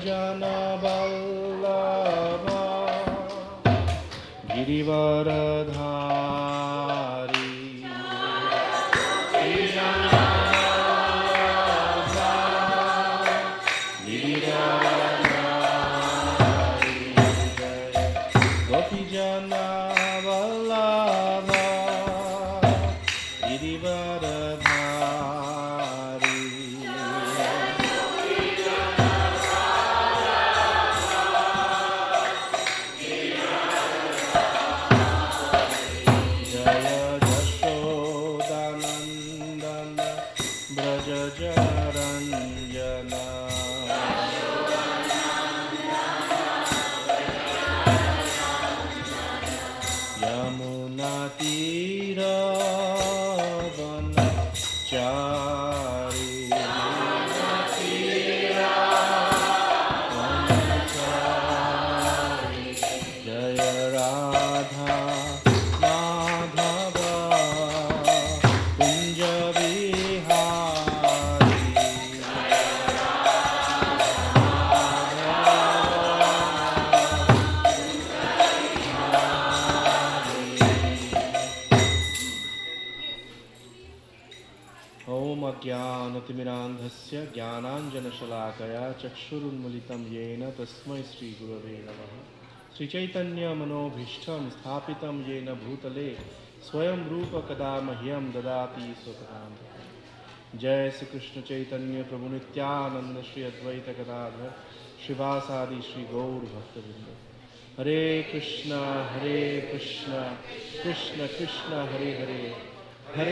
Jana Vallabha Girivaradhari Jana Vallabha Girivaradhari Gopi Jana Vallabha Girivaradhari ज्ञानतिमिरान्धस्य ज्ञानाञ्जनशलाकया चक्षुरुन्मिलितं येन तस्मै श्रीगुरवे नमः। श्रीचैतन्यमनोभीष्टं स्थापितं येन भूतले स्वयं रूप कदा मह्यं ददाति स्वपदां। जय श्री कृष्ण चैतन्य प्रभु नित्यानंद श्री अद्वैत गदाधर श्रीवासादि श्री गौर भक्तवृंद। हरे Krishna Krishna Krishna Hare Hare, Hare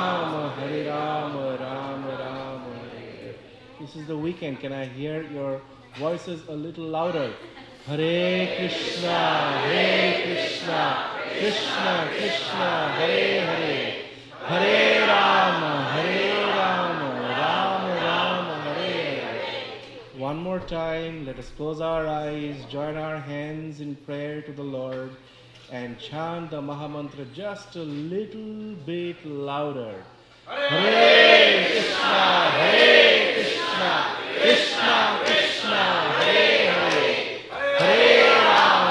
Ram, Ram Ram, Hare Hare. This is the weekend. Can I hear your voices a little louder? Hare Krishna, Krishna Krishna, Hare Hare, Hare Ram, Ram Ram, Hare Hare. One more time, let us close our eyes, join our hands in prayer to the Lord, and chant the Mahamantra just a little bit louder. Hare Krishna, Krishna Krishna, Hare Hare, Hare Ram,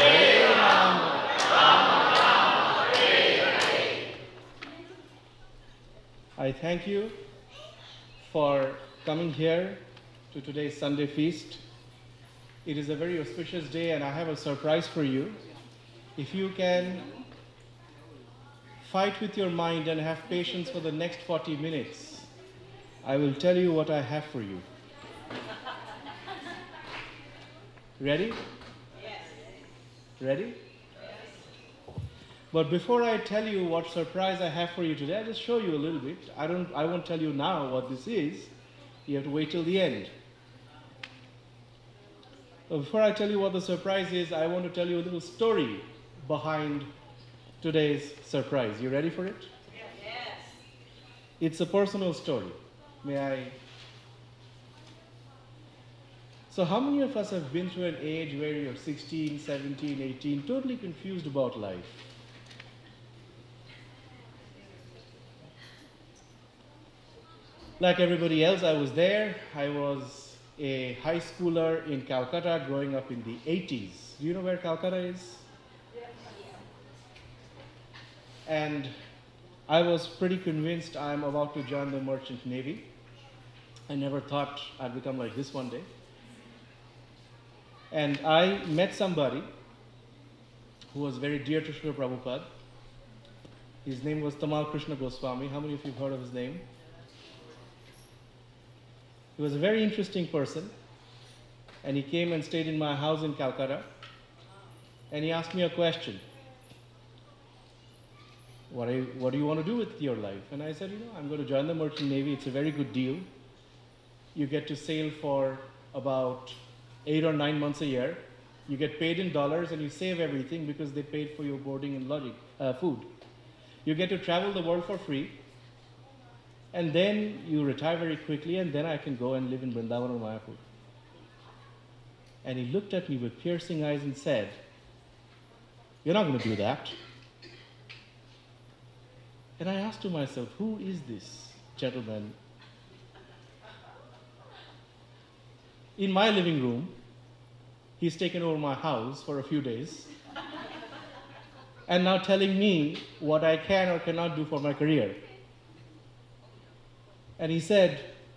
Ram Hare Hare. I thank you for coming here to today's Sunday feast. It is a very auspicious day and I have a surprise for you. If you can fight with your mind and have patience for the next 40 minutes, I will tell you what I have for you. Ready? Yes. Ready? Yes. But before I tell you what surprise I have for you today, I'll just show you a little bit. I won't tell you now what this is. You have to wait till the end. But before I tell you what the surprise is, I want to tell you a little story behind today's surprise. You ready for it? Yes. It's a personal story. May I? So how many of us have been through an age where you're 16, 17, 18, totally confused about life? Like everybody else, I was there. I was a high schooler in Calcutta growing up in the 80s. Do you know where Calcutta is? And I was pretty convinced I'm about to join the Merchant Navy. I never thought I'd become like this one day. And I met somebody who was very dear to Srila Prabhupada. His name was Tamal Krishna Goswami. How many of you have heard of his name? He was a very interesting person. And he came and stayed in my house in Calcutta. And he asked me a question. What do you want to do with your life? And I said, I'm going to join the Merchant Navy. It's a very good deal. You get to sail for about 8 or 9 months a year. You get paid in dollars and you save everything because they paid for your boarding and lodging, food. You get to travel the world for free. And then you retire very quickly and then I can go and live in Vrindavan or Mayapur. And he looked at me with piercing eyes and said, "You're not going to do that." And I asked to myself, who is this gentleman? in my living room. He's taken over my house for a few days and now telling me what I can or cannot do for my career. And he said,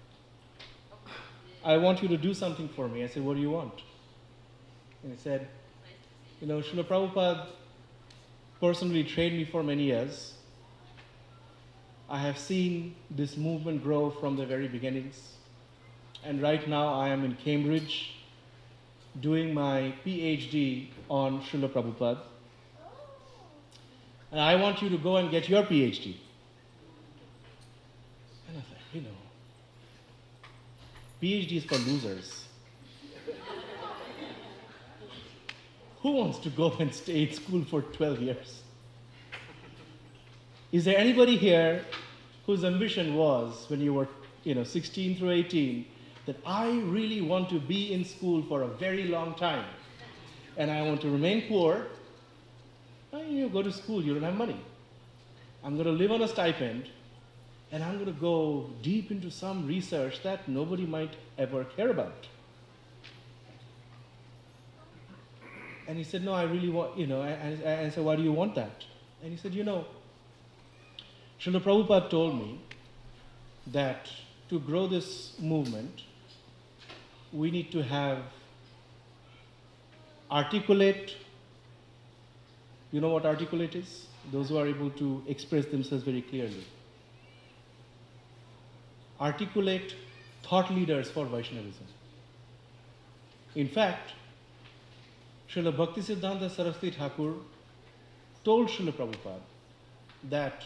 I want you to do something for me. I said, what do you want? And he said, Srila Prabhupada personally trained me for many years. I have seen this movement grow from the very beginnings. And right now I am in Cambridge doing my PhD on Srila Prabhupada. And I want you to go and get your PhD. And I thought, PhD is for losers. Who wants to go and stay in school for 12 years? Is there anybody here whose ambition was, when you were 16 through 18, that I really want to be in school for a very long time, and I want to remain poor? You go to school, you don't have money. I'm going to live on a stipend, and I'm going to go deep into some research that nobody might ever care about. And he said, no, I really want, and I said, why do you want that? And he said, Srila Prabhupada told me that to grow this movement, we need to have articulate, you know what articulate is? Those who are able to express themselves very clearly. Articulate thought leaders for Vaishnavism. In fact, Srila Bhaktisiddhanta Saraswati Thakur told Srila Prabhupada that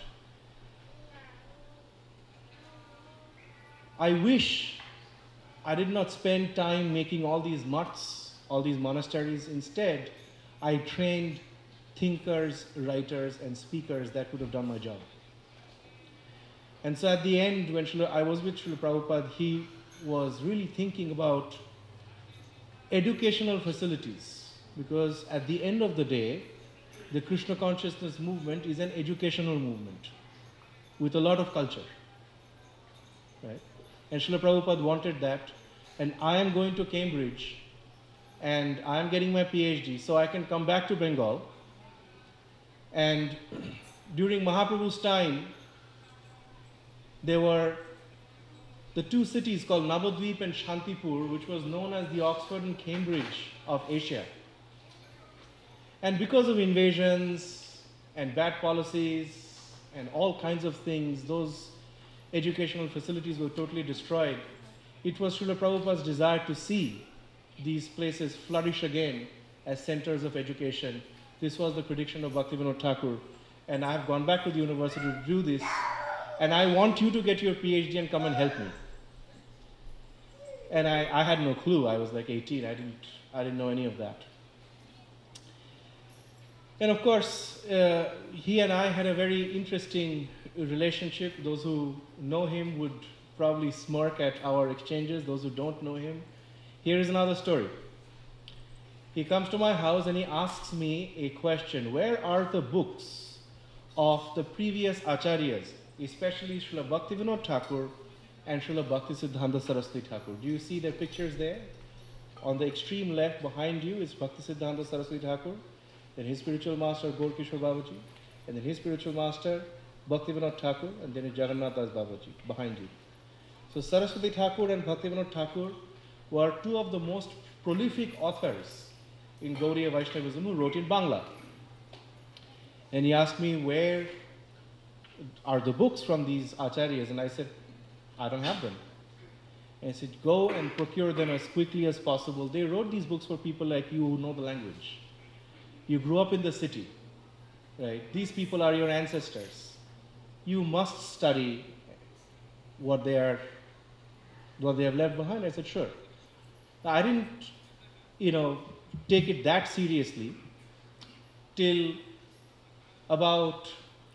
I wish I did not spend time making all these mutts, all these monasteries. Instead, I trained thinkers, writers, and speakers that could have done my job. And so at the end, when I was with Srila Prabhupada, he was really thinking about educational facilities, because at the end of the day, the Krishna consciousness movement is an educational movement with a lot of culture, right? And Srila Prabhupada wanted that, and I am going to Cambridge, and I am getting my PhD, so I can come back to Bengal. And during Mahaprabhu's time, there were the two cities called Navadvip and Shantipur, which was known as the Oxford and Cambridge of Asia. And because of invasions and bad policies and all kinds of things, those educational facilities were totally destroyed. It was Srila Prabhupada's desire to see these places flourish again as centers of education. This was the prediction of Bhaktivinoda Thakur. And I've gone back to the university to do this, and I want you to get your PhD and come and help me. And I had no clue. I was like 18. I didn't know any of that. And of course, he and I had a very interesting relationship. Those who know him would probably smirk at our exchanges. Those who don't know him, here is another story. He comes to my house and he asks me a question. Where are the books of the previous acharyas, especially Srila Bhaktivinoda Thakur and Srila Bhaktisiddhanta Saraswati Thakur? Do you see their pictures there? On the extreme left behind you is Bhaktisiddhanta Saraswati Thakur, then his spiritual master Gaurkishore Babaji, and then his spiritual master Bhaktivinoda Thakur, and then Jagannath Das Babaji behind you. So Saraswati Thakur and Bhaktivinoda Thakur were two of the most prolific authors in Gaudiya Vaishnavism who wrote in Bangla. And he asked me, where are the books from these acharyas? And I said, I don't have them. And he said, go and procure them as quickly as possible. They wrote these books for people like you who know the language. You grew up in the city, right? These people are your ancestors. You must study what they have left behind. I said, sure. Now, I didn't, take it that seriously till about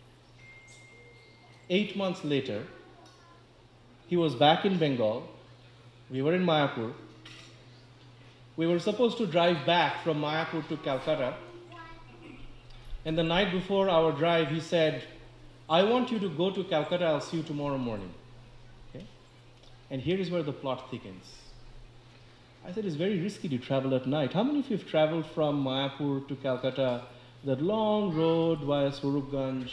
8 months later. He was back in Bengal. We were in Mayapur. We were supposed to drive back from Mayapur to Calcutta. And the night before our drive, he said, I want you to go to Calcutta. I'll see you tomorrow morning. Okay? And here is where the plot thickens. I said, it's very risky to travel at night. How many of you have traveled from Mayapur to Calcutta, that long road via Swarupganj,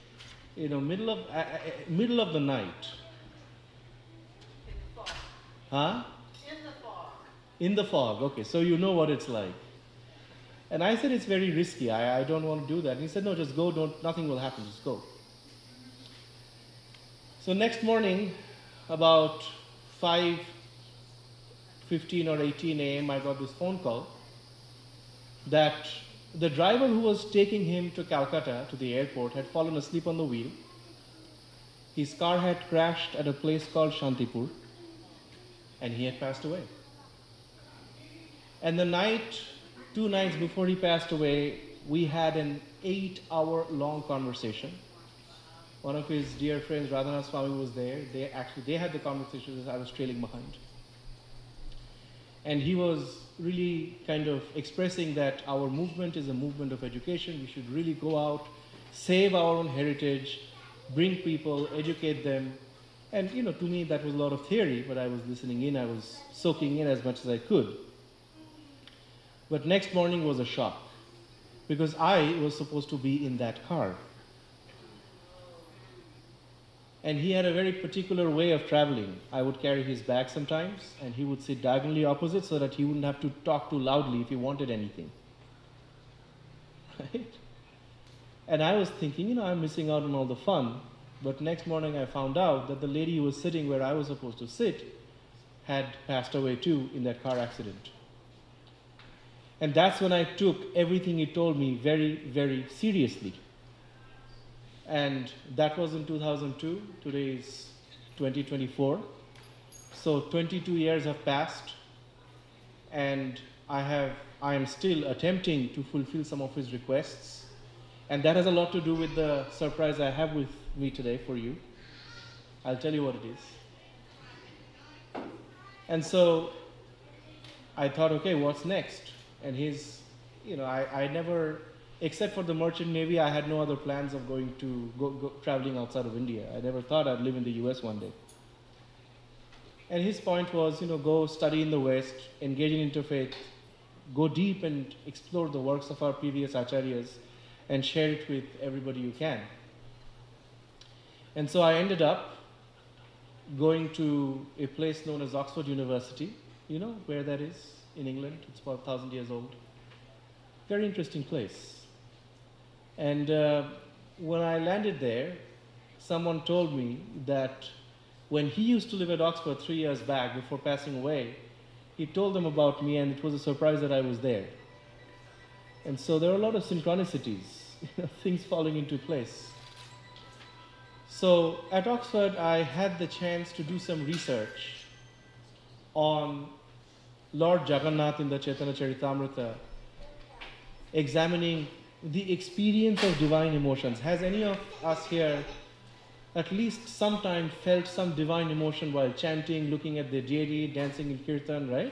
middle of the night? Huh? In the fog. In the fog, okay, so you know what it's like. And I said, it's very risky, I don't want to do that. And he said, no, just go, nothing will happen, just go. So next morning, about 5:15 or 18 a.m., I got this phone call that the driver who was taking him to Calcutta, to the airport, had fallen asleep on the wheel. His car had crashed at a place called Shantipur, and he had passed away. And the night, 2 nights before he passed away, we had an 8-hour-long conversation. One of his dear friends, Radhanath Swami, was there. They had the conversation as I was trailing behind. And he was really kind of expressing that our movement is a movement of education. We should really go out, save our own heritage, bring people, educate them. And to me that was a lot of theory, but I was listening in, I was soaking in as much as I could. But next morning was a shock, because I was supposed to be in that car. And he had a very particular way of traveling. I would carry his bag sometimes, and he would sit diagonally opposite so that he wouldn't have to talk too loudly if he wanted anything. Right? And I was thinking, I'm missing out on all the fun. But next morning I found out that the lady who was sitting where I was supposed to sit had passed away too in that car accident. And that's when I took everything he told me very, very seriously. And that was in 2002. Today is 2024. So 22 years have passed, and I am still attempting to fulfill some of his requests. And that has a lot to do with the surprise I have with me today for you. I'll tell you what it is. And so I thought, okay, what's next? And I never, except for the Merchant Navy, I had no other plans of going to go traveling outside of India. I never thought I'd live in the US one day. And his point was, go study in the West, engage in interfaith, go deep and explore the works of our previous acharyas, and share it with everybody you can. And so I ended up going to a place known as Oxford University. You know where that is in England? It's about 1,000 years old. Very interesting place. And when I landed there, someone told me that when he used to live at Oxford 3 years back before passing away, he told them about me, and it was a surprise that I was there. And so there are a lot of synchronicities, things falling into place. So at Oxford, I had the chance to do some research on Lord Jagannath in the Chaitanya Charitamrita, examining the experience of divine emotions. Has any of us here at least sometime felt some divine emotion while chanting, looking at the deity, dancing in kirtan, right?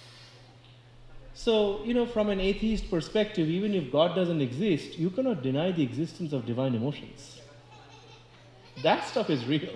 So, from an atheist perspective, even if God doesn't exist, you cannot deny the existence of divine emotions. That stuff is real.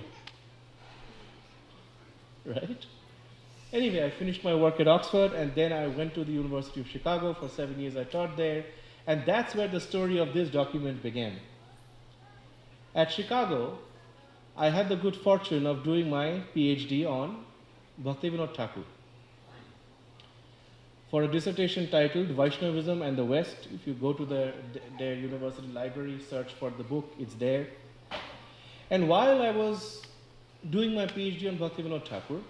Right? Anyway, I finished my work at Oxford, and then I went to the University of Chicago. For 7 years I taught there, and that's where the story of this document began. At Chicago, I had the good fortune of doing my PhD on Bhaktivinoda Thakur, for a dissertation titled Vaishnavism and the West. If you go to their university library, search for the book, it's there. And while I was doing my PhD on Bhaktivinoda Thakur,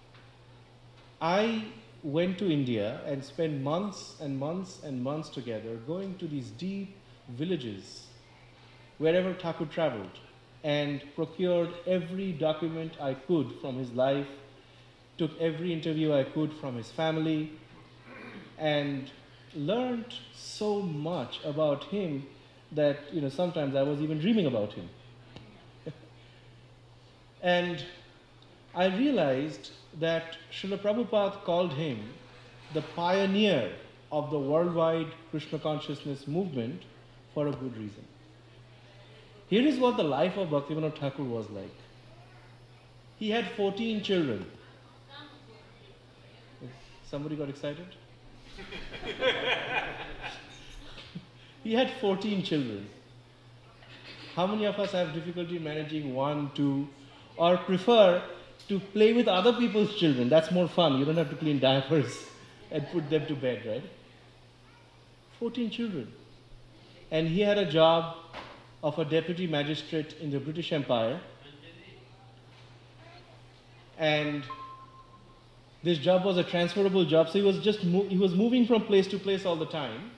I went to India and spent months and months and months together going to these deep villages wherever Thakur traveled, and procured every document I could from his life, took every interview I could from his family, and learned so much about him that sometimes I was even dreaming about him. And I realized that Srila Prabhupada called him the pioneer of the worldwide Krishna consciousness movement for a good reason. Here is what the life of Bhaktivinoda Thakur was like. He had 14 children. Somebody got excited? He had 14 children. How many of us have difficulty managing 1, 2, or prefer to play with other people's children? That's more fun. You don't have to clean diapers and put them to bed, right? 14 children. And he had a job of a deputy magistrate in the British Empire. And this job was a transferable job, so he was moving from place to place all the time.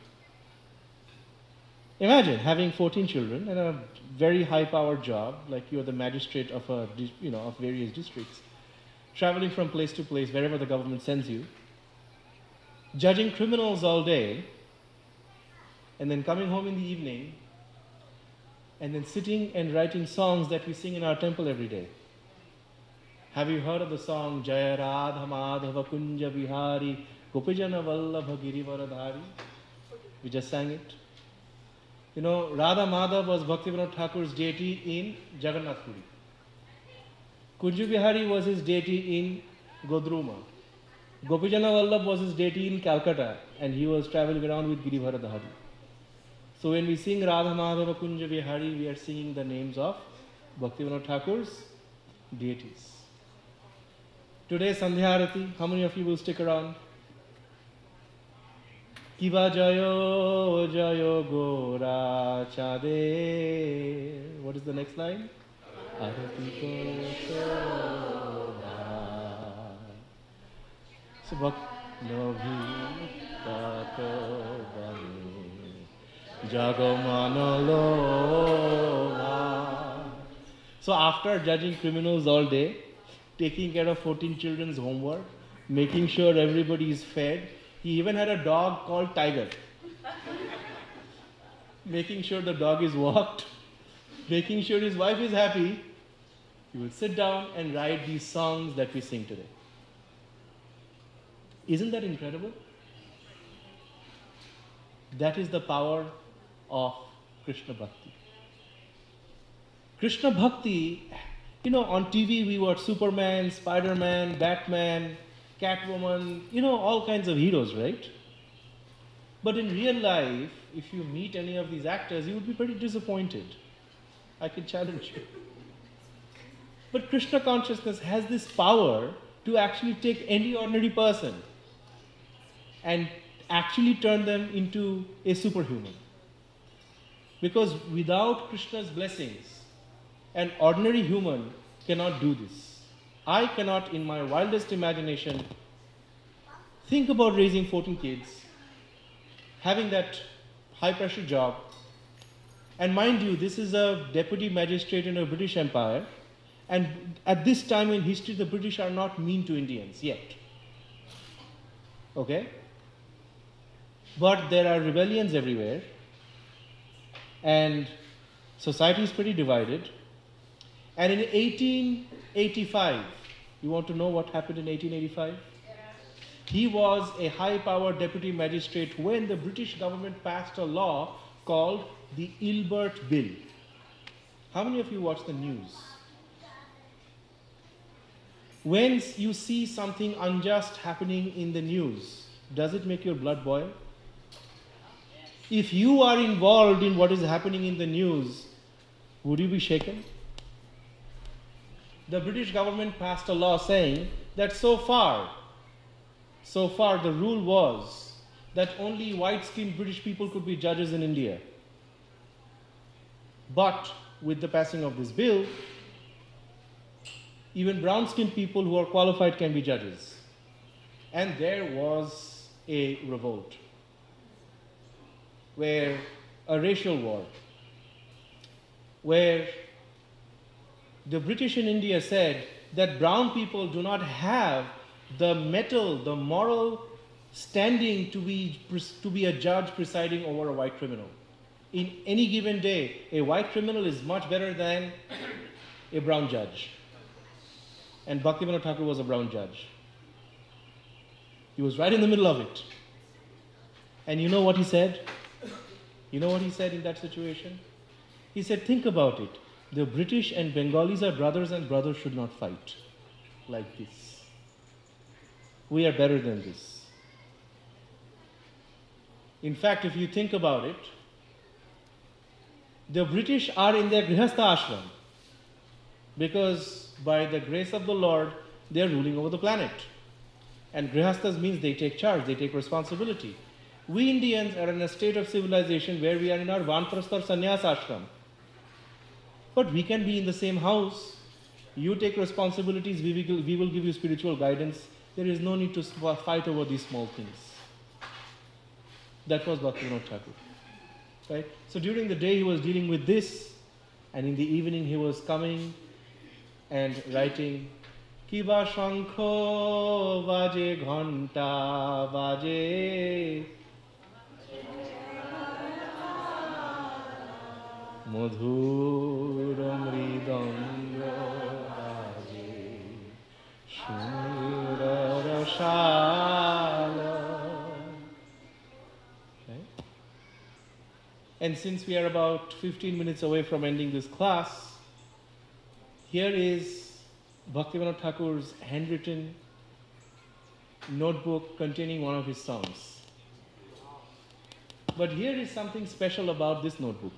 Imagine having 14 children and a very high-powered job, like you're the magistrate of of various districts, traveling from place to place wherever the government sends you, judging criminals all day, and then coming home in the evening, and then sitting and writing songs that we sing in our temple every day. Have you heard of the song Jaya Radha Madhava Kunja Vihari Gopijana Vallabha Girivaradhari? We just sang it. You know, Radha Madhav was Bhaktivinoda Thakur's deity in Jagannath Puri. Kunja Vihari was his deity in Godruma. Gopijana Vallabh was his deity in Calcutta, and he was traveling around with Girivaradhari. So when we sing Radha Madhava Kunja Vihari, we are singing the names of Bhaktivinoda Thakur's deities. Today, Sandhya Arati, how many of you will stick around? Kiva Jayo Jayo Gora Chade. What is the next line? Arati Ko Shobha. So, Bhakti Tato Bani Jagomana Lova. So, after judging criminals all day, taking care of 14 children's homework, making sure everybody is fed. He even had a dog called Tiger. Making sure the dog is walked, making sure his wife is happy. He will sit down and write these songs that we sing today. Isn't that incredible? That is the power of Krishna Bhakti. Krishna Bhakti, you know, on TV we watch Superman, Spider-Man, Batman, Catwoman, you know, all kinds of heroes, right? But in real life, if you meet any of these actors, you would be pretty disappointed. I can challenge you. But Krishna consciousness has this power to actually take any ordinary person and actually turn them into a superhuman. Because without Krishna's blessings, an ordinary human cannot do this. I cannot, in my wildest imagination, think about raising 14 kids, having that high-pressure job. And mind you, this is a deputy magistrate in a British Empire. And at this time in history, the British are not mean to Indians yet. Okay? But there are rebellions everywhere. And society is pretty divided. And in 1885, you want to know what happened in 1885? Yeah. He was a high-powered deputy magistrate when the British government passed a law called the Ilbert Bill. How many of you watch the news? When you see something unjust happening in the news, does it make your blood boil? If you are involved in what is happening in the news, would you be shaken? The British government passed a law saying that so far the rule was that only white-skinned British people could be judges in India. But with the passing of this bill, even brown-skinned people who are qualified can be judges. And there was a revolt, where a racial war, where the British in India said that brown people do not have the moral standing to be a judge presiding over a white criminal. In any given day, a white criminal is much better than a brown judge. And Bhaktivinoda Thakur was a brown judge. He was right in the middle of it. And you know what he said? You know what he said in that situation? He said, think about it. The British and Bengalis are brothers, and brothers should not fight like this. We are better than this. In fact, if you think about it, the British are in their Grihastha ashram because by the grace of the Lord, they are ruling over the planet. And Grihasthas means they take charge, they take responsibility. We Indians are in a state of civilization where we are in our Vanprasthar Sannyas ashram. But we can be in the same house. You take responsibilities, we will give you spiritual guidance. There is no need to fight over these small things. That was Bhaktivinoda Thakur. Right? So during the day he was dealing with this, and in the evening he was coming and writing, Kiba shankho vaje ghanta vaje madhura mridanga vaje shura rashala. And since we are about 15 minutes away from ending this class, here is Bhaktivinoda Thakur's handwritten notebook containing one of his songs. But here is something special about this notebook.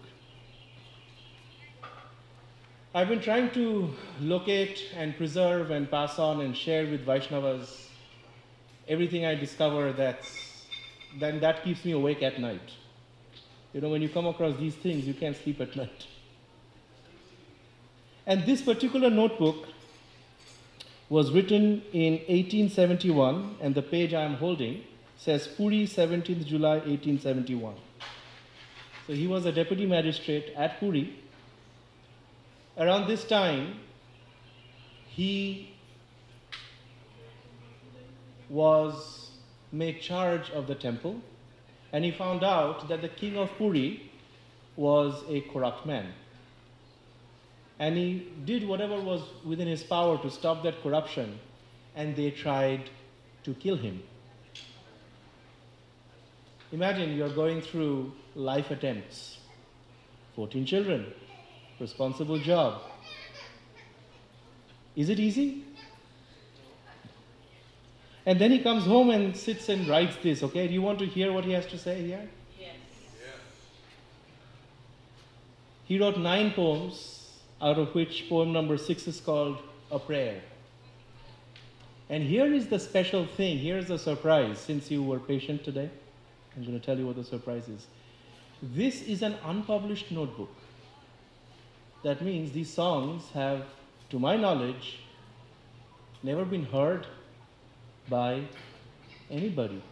I've been trying to locate and preserve and pass on and share with Vaishnavas everything I discover that keeps me awake at night. You know, when you come across these things, you can't sleep at night. And this particular notebook was written in 1871, and the page I am holding says Puri, 17th July, 1871. So he was a deputy magistrate at Puri. Around this time, he was made charge of the temple. And he found out that the king of Puri was a corrupt man. And he did whatever was within his power to stop that corruption, and they tried to kill him. Imagine you're going through life attempts, 14 children, responsible job. Is it easy? And then he comes home and sits and writes this, okay? Do you want to hear what he has to say here? Yes. He wrote 9 poems, out of which poem number 6 is called A Prayer. And here is the special thing, here's the surprise. Since you were patient today, I'm going to tell you what the surprise is. This is an unpublished notebook. That means these songs have, to my knowledge, never been heard by anybody.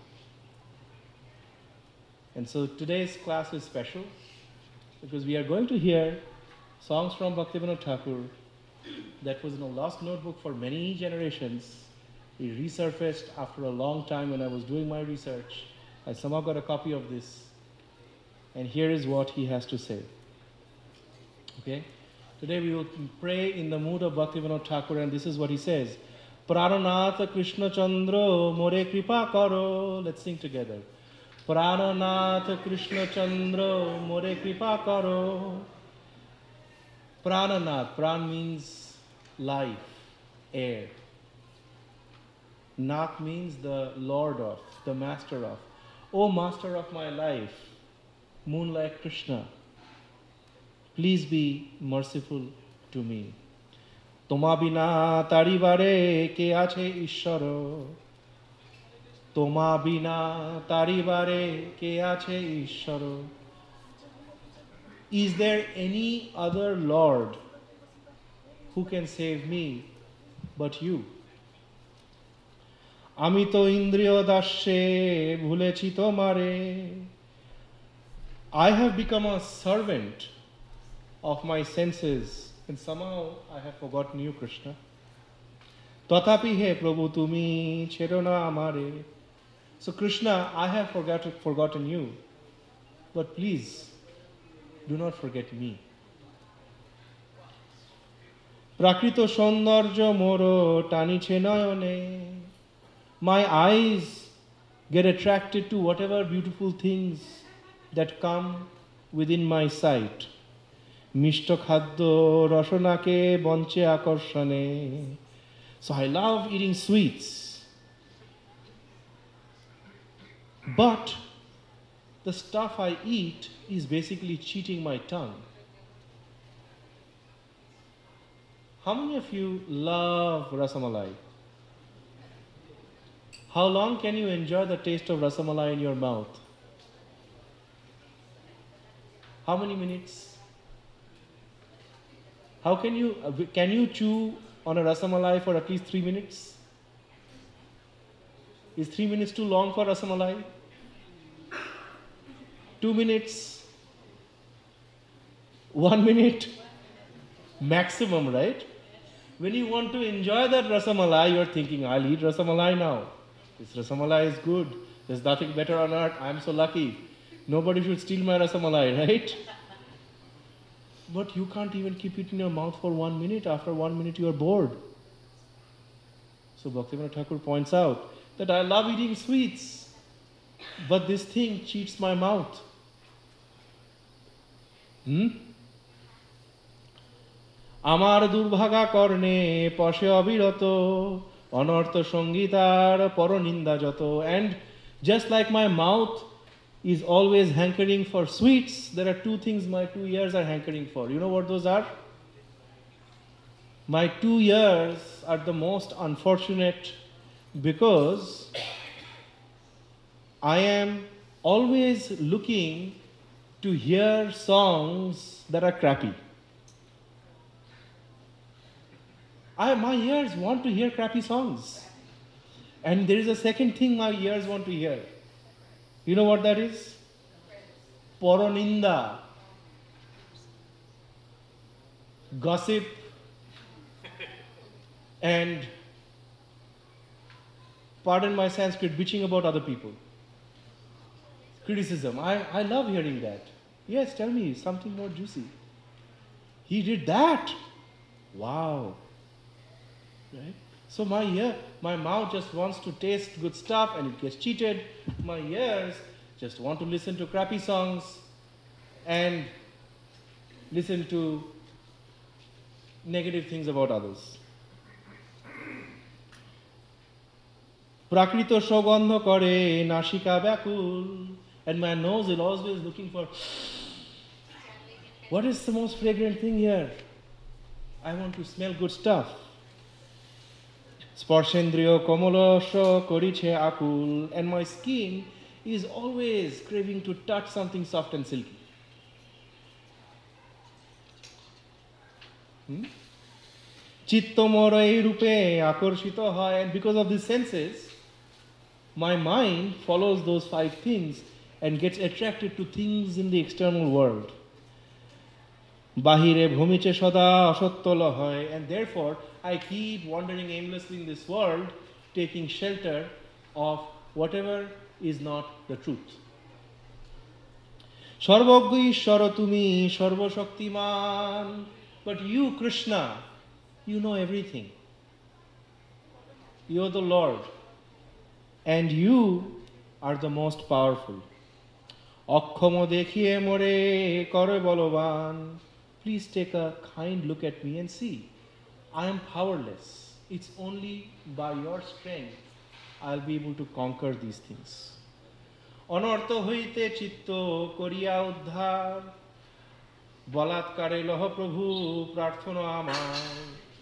And so today's class is special because we are going to hear songs from Bhaktivinoda Thakur that was in a lost notebook for many generations. It resurfaced after a long time when I was doing my research. I somehow got a copy of this. And here is what he has to say. Okay? Today we will pray in the mood of Bhaktivinoda Thakur, and this is what he says. Prananath Krishna Chandra More Kripa Karo. Let's sing together. Prananath Krishna Chandra More Kripa Karo. Prananath. Pran means life, air. Nath means the Lord of, the Master of. O Master of my life, Moonlight Krishna, please be merciful to me. Toma bina taribare ke ache Ishwaro. Toma bina taribare ke ache Ishwaro. Is there any other Lord who can save me but you? Ami to indriyo dashe bhulechi tomare. I have become a servant of my senses, and somehow I have forgotten you, Krishna. Tatapi he Prabhu tumi cherona amare. So Krishna, I have forgotten you, but please do not forget me. Prakrito sondarjo moro taniche nayone. My eyes get attracted to whatever beautiful things that come within my sight. Mishto khaddo rasonake bonche akorshane. So I love eating sweets. But the stuff I eat is basically cheating my tongue. How many of you love rasamalai? How long can you enjoy the taste of rasamalai in your mouth? How many minutes? How can you chew on a rasamalai for at least 3 minutes? Is 3 minutes too long for rasamalai? 2 minutes? 1 minute? Maximum, right? When you want to enjoy that rasamalai, you're thinking, I'll eat rasamalai now. This rasamalai is good. There's nothing better on earth. I'm so lucky. Nobody should steal my rasamalai, right? But you can't even keep it in your mouth for 1 minute. After 1 minute, you are bored. So Bhaktivinoda Thakur points out that I love eating sweets, but this thing cheats my mouth. আমার দুর্ভাগা কর্ণে পশে অবিরত অনর্থ সঙ্গীতার পরনিন্দা যত. And just like my mouth is always hankering for sweets, there are two things my 2 ears are hankering for. You know what those are? My 2 ears are the most unfortunate because I am always looking to hear songs that are crappy. My ears want to hear crappy songs. And there is a second thing my ears want to hear. You know what that is? Poroninda. Gossip. And, pardon my Sanskrit, bitching about other people. Criticism. I love hearing that. Yes, tell me something more juicy. He did that. Wow. Right? So my mouth just wants to taste good stuff and it gets cheated. My ears just want to listen to crappy songs and listen to negative things about others. প্রাকৃত সুগন্ধ করে নাসিকা ব্যাকুল, and my nose is always looking for what is the most fragrant thing here. I want to smell good stuff. স্পর্শেন্দ্রিয় Kamal's করিছে আকুল, and my skin is always craving to touch something soft and silky. চিত্ত মোর এই রূপে আকর্ষিত হয়, and because of these senses my mind follows those 5 things and gets attracted to things in the external world. বাহিরে ভূমিছে সদা অসত্যল হয়, and therefore I keep wandering aimlessly in this world, taking shelter of whatever is not the truth. সর্বজ্ঞ ঈশ্বর তুমি সর্বশক্তিমান, but you, Krishna, you know everything. You are the Lord, and you are the most powerful. অক্ষম দেখিয়ে মোরে করে বলবান. Please take a kind look at me and see. I am powerless. It's only by your strength I'll be able to conquer these things. অনর্থ হইতে চিত্ত করিয়া উদ্ধার, বলাৎকারে লহ প্রভু প্রার্থনা আমার.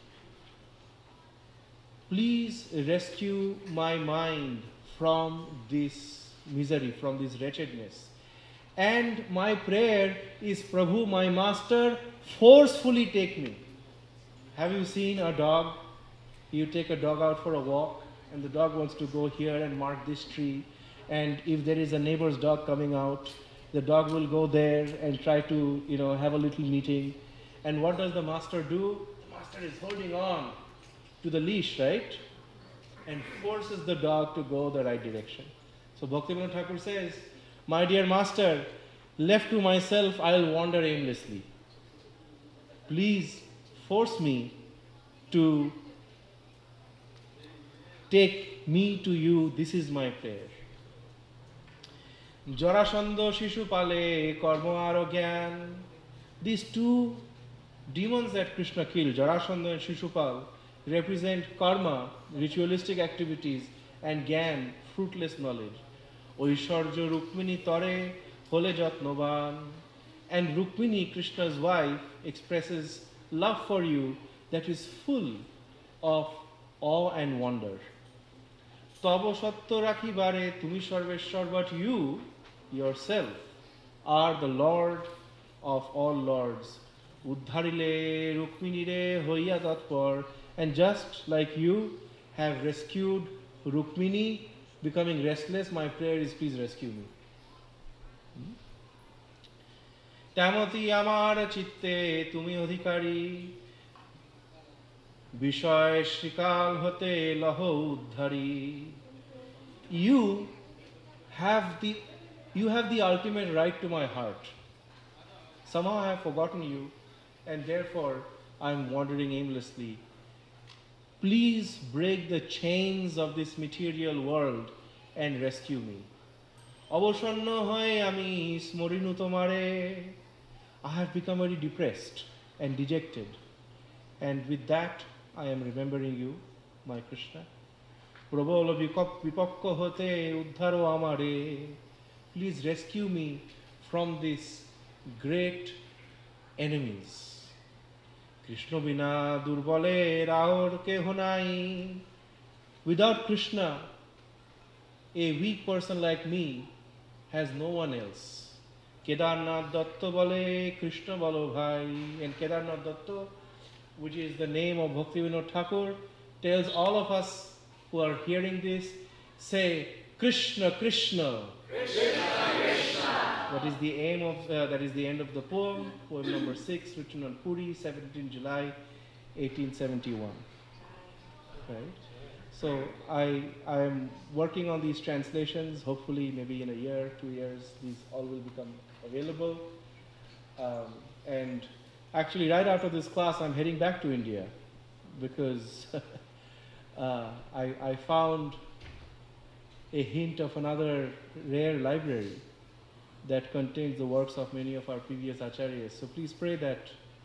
Please rescue my mind from this misery, from this wretchedness. And my prayer is, Prabhu, my master, forcefully take me. Have you seen a dog? You take a dog out for a walk, and the dog wants to go here and mark this tree. And if there is a neighbor's dog coming out, the dog will go there and try to, have a little meeting. And what does the master do? The master is holding on to the leash, right? And forces the dog to go the right direction. So Bhaktivinoda Thakur says, my dear master, left to myself, I'll wander aimlessly. Please force me to take me to you. This is my prayer. Jarasandha Shishupale Karma Aro Gyan. These 2 demons that Krishna killed, Jarasandha and Shishupal, represent karma, ritualistic activities, and Gyan, fruitless knowledge. ঐশ্বর্য রুক্মিণী তরে hole jatnoban. And Rukmini, Krishna's wife, expresses love for you that is full of awe and wonder. Tabo satto rakhibare tumi sarveshwar, but you yourself are the Lord of all lords. Uddharile Rukminire hoya tatpar, and just like you have rescued Rukmini becoming restless, my prayer is please rescue me. তেমতি আমার চিত্তে তুমি অধিকারী বিষয় শ্রীকাল হতে লহ উদ্ধারী. You have the ultimate right to my heart. Somehow I have forgotten you, and therefore I am wandering aimlessly. Please break the chains of this material world and rescue me. অবসন্ন হয়ে আমি স্মরিনু তোমারে. I have become very depressed and dejected, and with that I am remembering you, my Krishna. প্রবল বিপক্ষ হতে উদ্ধারো আমারে. Please rescue me from these great enemies. Krishna bina durbole raor keho nai. Without Krishna, a weak person like me has no one else. Kedarnath Datta bole Krishna bolo bhai. And Kedarnath Datta, which is the name of Bhaktivinoda Thakur, tells all of us who are hearing this, say Krishna Krishna. Krishna Krishna. That is the end of the poem number 6, written on Puri, 17 July 1871. Right? So I am working on these translations. Hopefully, maybe in a year, 2 years, these all will become available. And actually, right after this class, I'm heading back to India because I found a hint of another rare library that contains the works of many of our previous acharyas. So please pray that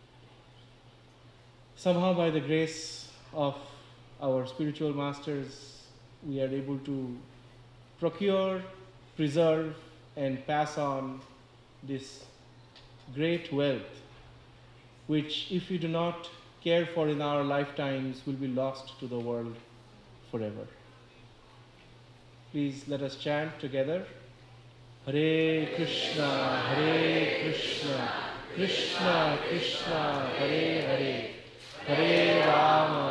somehow by the grace of our spiritual masters, we are able to procure, preserve, and pass on this great wealth, which if we do not care for in our lifetimes, will be lost to the world forever. Please let us chant together. Hare Krishna, Krishna Krishna, Hare Hare, Hare Rama,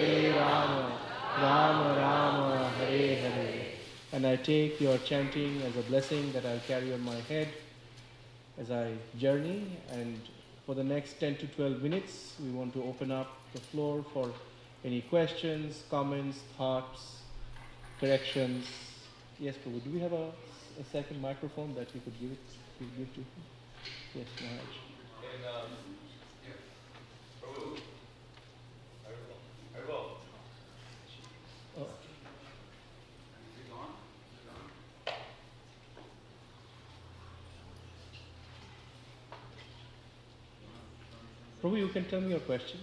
Rama Rama, Hare Hare. And I take your chanting as a blessing that I'll carry on my head as I journey. And for the next 10 to 12 minutes, we want to open up the floor for any questions, comments, thoughts, corrections. Yes, Prabhu, do we have a second microphone that we could give to him? Yes, Maharaj. Prabhu, I will. Oh. Prabhu, you can tell me your question.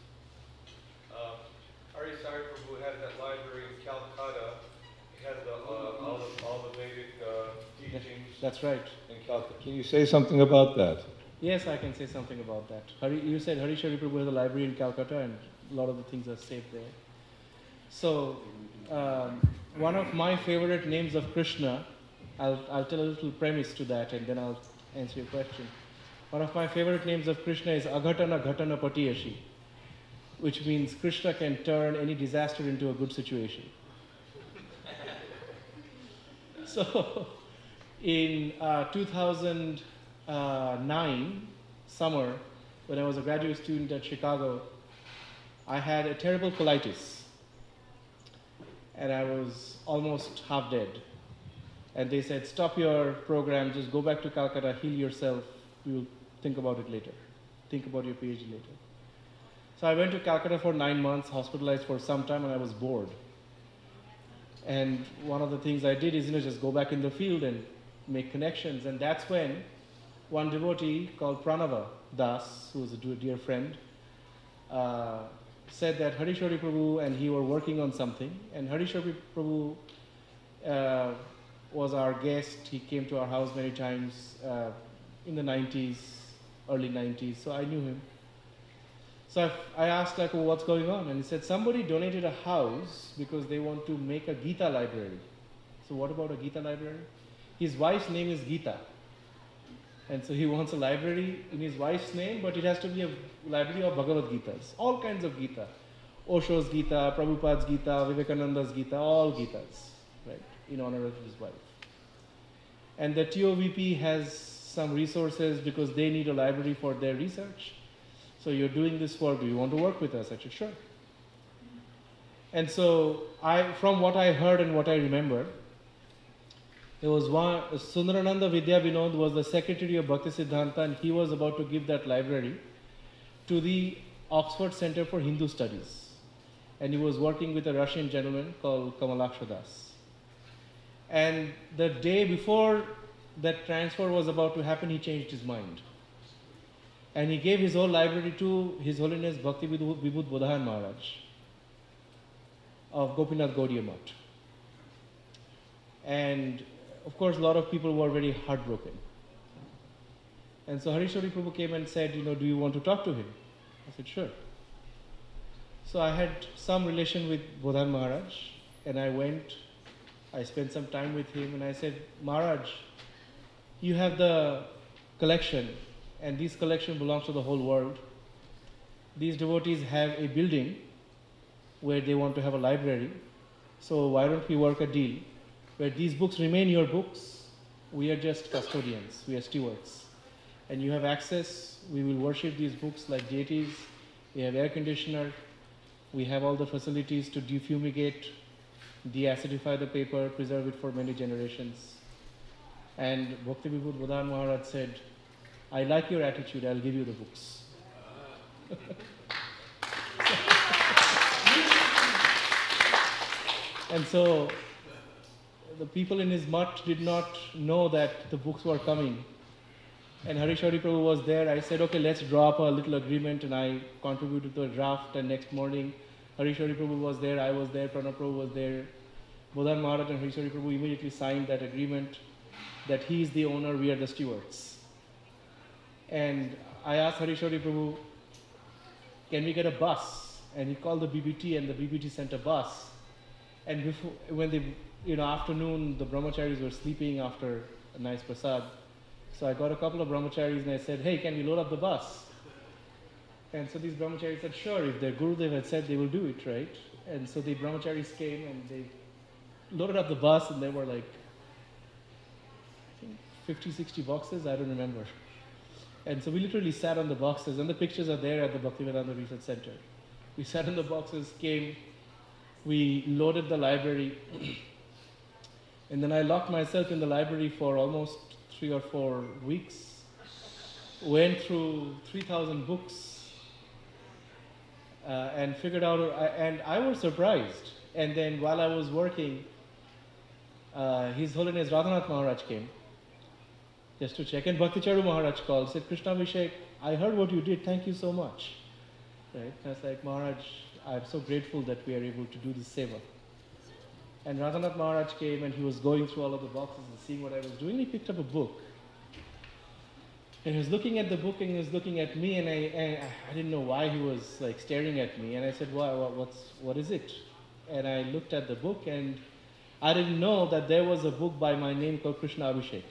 Ari Sai Prabhu has that library in Calcutta. He has all the Vedic teachings. That's right. In Calcutta. Can you say something about that? Yes, I can say something about that. You said Harishari Prabhu has a library in Calcutta, and a lot of the things are saved there. So, one of my favorite names of Krishna, I'll tell a little premise to that, and then I'll answer your question. One of my favorite names of Krishna is Aghatana Ghatana Patiyashi, which means Krishna can turn any disaster into a good situation. So, in 2009 summer, when I was a graduate student at Chicago, I had a terrible colitis, and I was almost half dead. And they said, stop your program, just go back to Calcutta, heal yourself, we will think about it later. Think about your PhD later. So I went to Calcutta for 9 months, hospitalized for some time, and I was bored. And one of the things I did is, just go back in the field and make connections. And that's when one devotee called Pranava Das, who was a dear friend, said that Harishari Prabhu and he were working on something. And Harishari Prabhu was our guest. He came to our house many times in the 90s, early 90s, so I knew him. So I asked, like, well, what's going on? And he said, somebody donated a house because they want to make a Gita library. So what about a Gita library? His wife's name is Gita. And so he wants a library in his wife's name, but it has to be a library of Bhagavad Gitas, all kinds of Gita. Osho's Gita, Prabhupada's Gita, Vivekananda's Gita, all Gitas, right, in honor of his wife. And the TOVP has some resources because they need a library for their research. So you're doing this work, do you want to work with us? I said, sure. And so from what I heard and what I remember, there was one, Sundarananda Vidya Vinod was the secretary of Bhakti Siddhanta, and he was about to give that library to the Oxford Center for Hindu Studies. And he was working with a Russian gentleman called Kamalaksha Das. And the day before that transfer was about to happen, he changed his mind. And he gave his whole library to His Holiness Bhakti Vibhut Bodhayan Maharaj of Gopinath Gaudiya Math. And of course, a lot of people were very heartbroken. And so Harishwari Prabhu came and said, do you want to talk to him? I said, sure. So I had some relation with Bodhan Maharaj, and I went, I spent some time with him, and I said, Maharaj, you have the collection, and this collection belongs to the whole world. These devotees have a building where they want to have a library, so why don't we work a deal where these books remain your books, we are just custodians, we are stewards. And you have access, we will worship these books like deities, we have air conditioner, we have all the facilities to defumigate, deacidify the paper, preserve it for many generations. And Bhakti Vibhut Bodhan Maharaj said, I like your attitude, I'll give you the books. And so the people in his mutt did not know that the books were coming. And Harishwari Prabhu was there. I said, okay, let's draw up a little agreement, and I contributed to a draft. And next morning, Harishwari Prabhu was there, I was there, Pranab Prabhu was there. Bodhan Maharaj and Harishwari Prabhu immediately signed that agreement that he is the owner, we are the stewards. And I asked Harishwari Prabhu, can we get a bus? And he called the BBT, and the BBT sent a bus. And before, when the afternoon, the brahmacharis were sleeping after a nice prasad. So I got a couple of brahmacharis and I said, hey, can we load up the bus? And so these brahmacharis said, sure, if their Gurudev had said, they will do it, right? And so the brahmacharis came and they loaded up the bus, and there were like, I think 50, 60 boxes, I don't remember. And so we literally sat on the boxes, and the pictures are there at the Bhaktivedanta Research Center. We sat on the boxes, came, we loaded the library, and then I locked myself in the library for almost 3 or 4 weeks, went through 3,000 books, and figured out, and I was surprised. And then while I was working, His Holiness Radhanath Maharaj came just to check, and Bhakti Charu Maharaj called, said, Krishna Abhishek, I heard what you did, thank you so much. Right? And I was like, Maharaj, I'm so grateful that we are able to do this seva. And Radhanath Maharaj came, and he was going through all of the boxes and seeing what I was doing. He picked up a book. And he was looking at the book, and he was looking at me, and I didn't know why he was like staring at me. And I said, what is it? And I looked at the book, and I didn't know that there was a book by my name called Krishna Abhishek.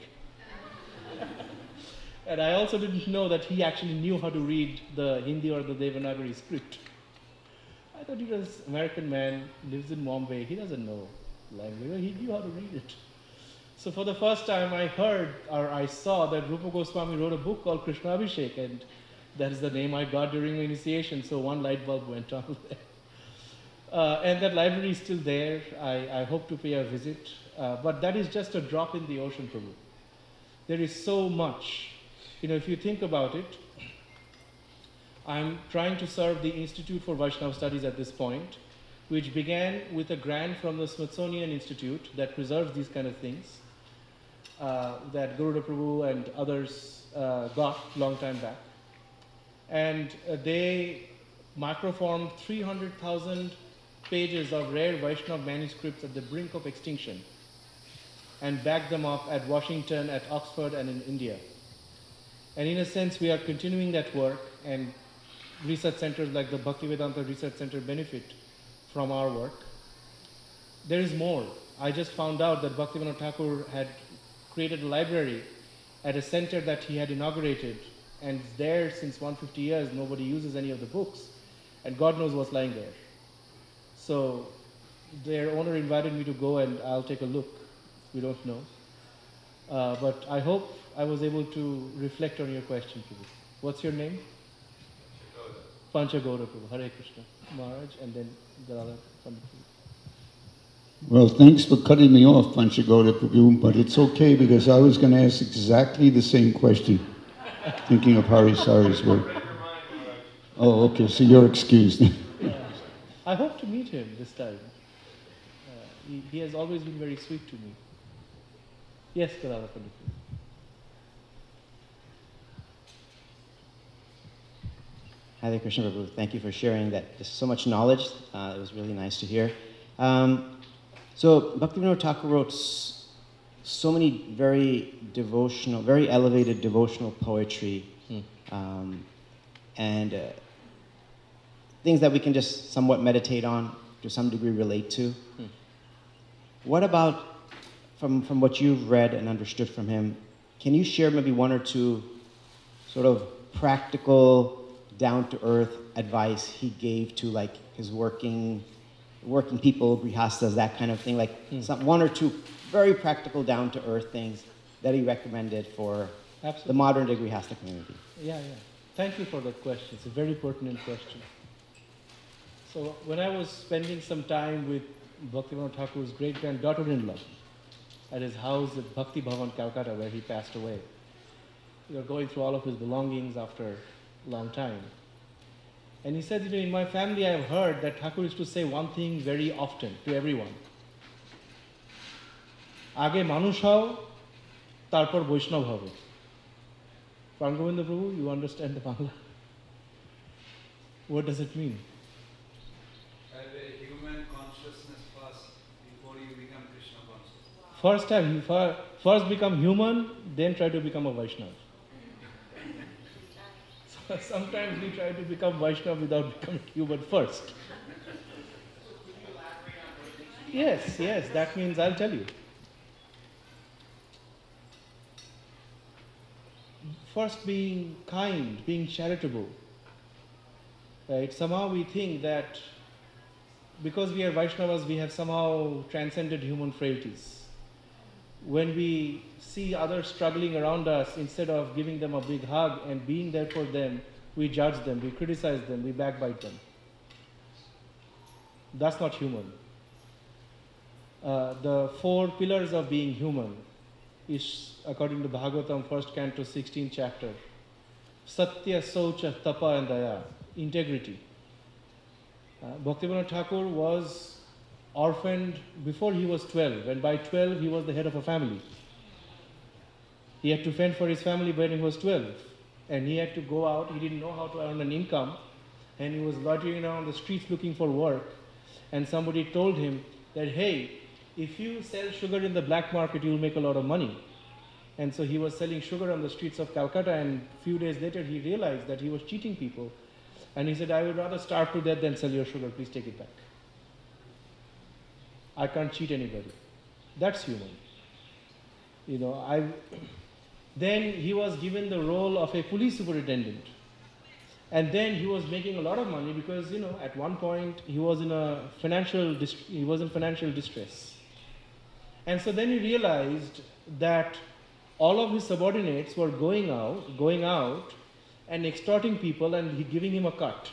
And I also didn't know that he actually knew how to read the Hindi or the Devanagari script. I thought he was an American man, lives in Bombay, he doesn't know language, he knew how to read it. So for the first time I heard, or I saw that Rupa Goswami wrote a book called Krishna Abhishek, and that is the name I got during my initiation, so one light bulb went on there. And that library is still there. I hope to pay a visit, but that is just a drop in the ocean, Prabhu. There is so much. If you think about it, I'm trying to serve the Institute for Vaishnava Studies at this point, which began with a grant from the Smithsonian Institute that preserves these kind of things, that Garuda Prabhu and others got long time back. And they microformed 300,000 pages of rare Vaishnava manuscripts at the brink of extinction. and back them up at Washington, at Oxford, and in India. And in a sense, we are continuing that work, and research centers like the Bhaktivedanta Research Center benefit from our work. There is more. I just found out that Bhaktivinoda Thakur had created a library at a center that he had inaugurated, and it's there since 150 years. Nobody uses any of the books, and God knows what's lying there. So their owner invited me to go, and I'll take a look. We don't know. But I hope I was able to reflect on your question, Prabhu. What's your name? Panchagauda Prabhu. Hare Krishna. Maharaj, and then Gadadhar Pandit Prabhu. Well, thanks for cutting me off, Panchagauda Prabhu, but it's okay because I was going to ask exactly the same question, thinking of Harisari's work. Oh, okay, so you're excused. I hope to meet him this time. He has always been very sweet to me. Yes, Gadadhar Pandit Prabhu. Hare Krishna Prabhu, thank you for sharing that. There's so much knowledge. It was really nice to hear. So Bhaktivinoda Thakur wrote so many very devotional, very elevated devotional poetry, and things that we can just somewhat meditate on, to some degree relate to. What about, from what you've read and understood from him, can you share maybe one or two sort of practical, down-to-earth advice he gave to like his working people, grihastas, that kind of thing, like one or two very practical, down-to-earth things that he recommended for the modern-day grihasta community? Yeah. Thank you for that question. It's a very pertinent question. So when I was spending some time with Bhaktivinoda Thakur's great-granddaughter-in-law at his house at Bhakti Bhavan, Calcutta, where he passed away, we were going through all of his belongings after a long time. And he said, in my family I have heard that Thakur used to say one thing very often to everyone. Age manush hao, tarpor Vaishnav hobe. Prangovinda Prabhu, you understand the Bangla? What does it mean? Have a human consciousness first before you become Krishna conscious. First time, you first become human, then try to become a Vaishnava. Sometimes we try to become Vaishnava without becoming human first. Yes, that means I'll tell you. First, being kind, being charitable. Right? Somehow we think that because we are Vaishnavas, we have somehow transcended human frailties. When we see others struggling around us, instead of giving them a big hug and being there for them, we judge them, we criticize them, we backbite them. That's not human. The 4 pillars of being human is, according to Bhagavatam, 1st canto, 16th chapter. Satya, Saucha, Tapa and Daya. Integrity. Bhaktivinoda Thakur was orphaned before he was 12, and by 12 he was the head of a family. He had to fend for his family when he was 12, and he had to go out. He didn't know how to earn an income, and he was loitering around the streets looking for work, and somebody told him that, hey, if you sell sugar in the black market, you'll make a lot of money. And so he was selling sugar on the streets of Calcutta, and a few days later he realized that he was cheating people, and he said, I would rather starve to death than sell your sugar, please take it back. I can't cheat anybody. That's human. Then he was given the role of a police superintendent. And then he was making a lot of money because, at one point he was in financial distress. And so then he realized that all of his subordinates were going out and extorting people and giving him a cut.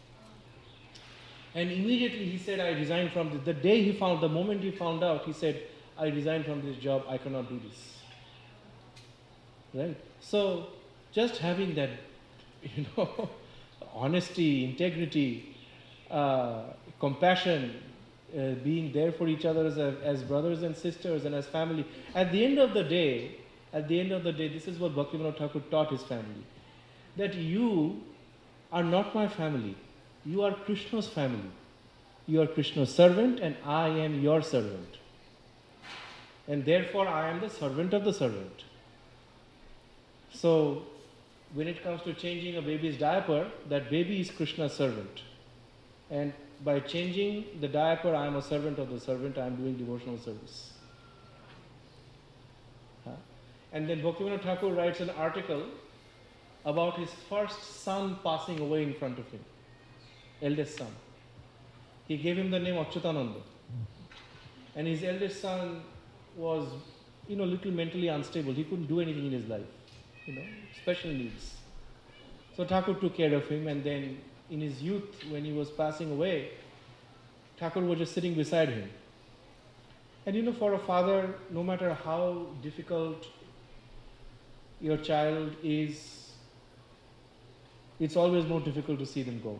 And immediately he said, I resign from this. The moment he found out, he said, I resign from this job, I cannot do this. Right? So just having that, honesty, integrity, compassion, being there for each other as brothers and sisters and as family. At the end of the day, this is what Bhaktivinoda Thakur taught his family. That you are not my family. You are Krishna's family. You are Krishna's servant and I am your servant. and therefore I am the servant of the servant. So, when it comes to changing a baby's diaper, that baby is Krishna's servant. And by changing the diaper, I am a servant of the servant, I am doing devotional service. And then Bhaktivinoda Thakur writes an article about his first son passing away in front of him, eldest son. He gave him the name Achyutananda. And his eldest son was, little mentally unstable. He couldn't do anything in his life, special needs. So Thakur took care of him, and then in his youth, when he was passing away, Thakur was just sitting beside him. And for a father, no matter how difficult your child is, it's always more difficult to see them go.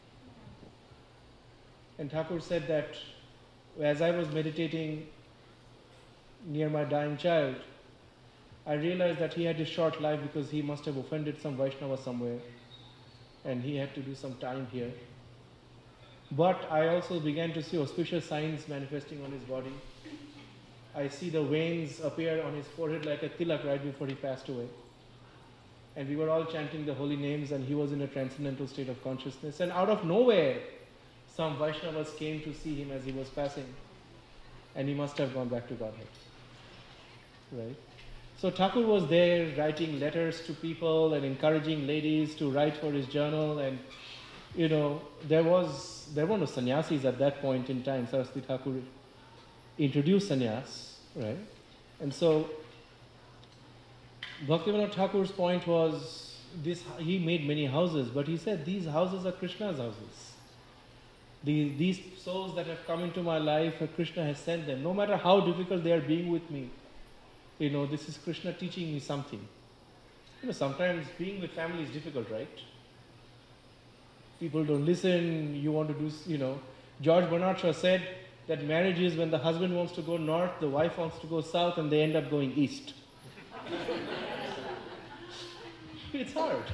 And Thakur said that as I was meditating near my dying child, I realized that he had a short life because he must have offended some Vaishnava somewhere and he had to do some time here. But I also began to see auspicious signs manifesting on his body. I see the veins appear on his forehead like a tilak right before he passed away. And we were all chanting the holy names, and he was in a transcendental state of consciousness. And out of nowhere, some Vaishnavas came to see him as he was passing. And he must have gone back to Godhead. Right? So Thakur was there writing letters to people and encouraging ladies to write for his journal. And, there were no sannyasis at that point in time. Saraswati Thakur introduced sannyas, right? And so Bhaktivinoda Thakur's point was this: he made many houses, but he said these houses are Krishna's houses. These souls that have come into my life, Krishna has sent them. No matter how difficult they are being with me, this is Krishna teaching me something. Sometimes being with family is difficult, right? People don't listen, you want to do, George Bernard Shaw said that marriage is when the husband wants to go north, the wife wants to go south, and they end up going east. It's hard.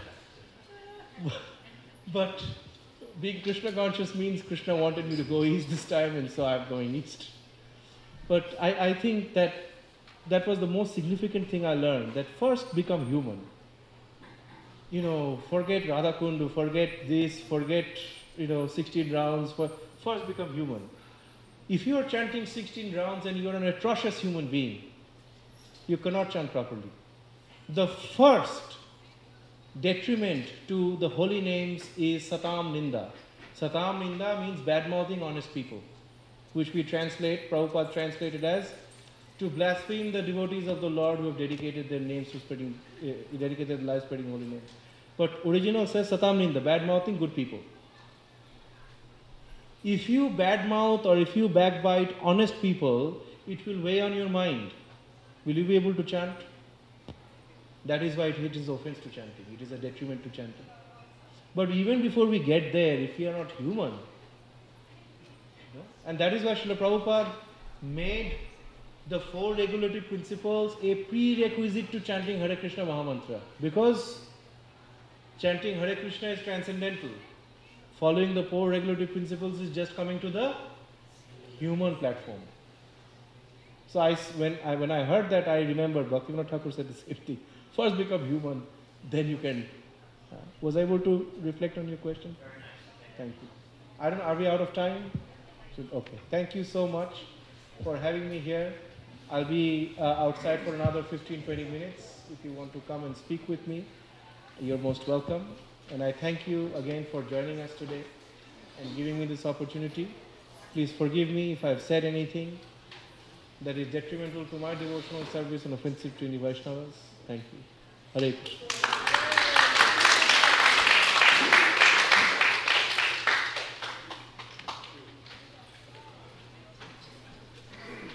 But being Krishna conscious means Krishna wanted me to go east this time, and so I'm going east. But I think that was the most significant thing I learned, that first become human. Forget Radha Kundu, forget this, forget, 16 rounds, first become human. If you are chanting 16 rounds and you are an atrocious human being, you cannot chant properly. The first detriment to the holy names is Satam Ninda. Satam Ninda means bad-mouthing honest people, which we translate, Prabhupada translated as, to blaspheme the devotees of the Lord who have dedicated their names to spreading, dedicated lives spreading holy names. But original says Satam Ninda, bad-mouthing good people. If you badmouth or if you backbite honest people, it will weigh on your mind. Will you be able to chant? That is why it is offense to chanting. It is a detriment to chanting. But even before we get there, if we are not human, and that is why Srila Prabhupada made the 4 regulative principles a prerequisite to chanting Hare Krishna Mahamantra. Because chanting Hare Krishna is transcendental. Following the 4 regulative principles is just coming to the human platform. So when I heard that, I remembered Bhaktivinoda Thakur said the same thing. First become human, then you can. Was I able to reflect on your question? Thank you. Are we out of time? Okay. Thank you so much for having me here. I'll be outside for another 15-20 minutes. If you want to come and speak with me, you're most welcome. And I thank you again for joining us today and giving me this opportunity. Please forgive me if I've said anything that is detrimental to my devotional service and offensive to any Vaishnavas. Thank you. Hare Krishna.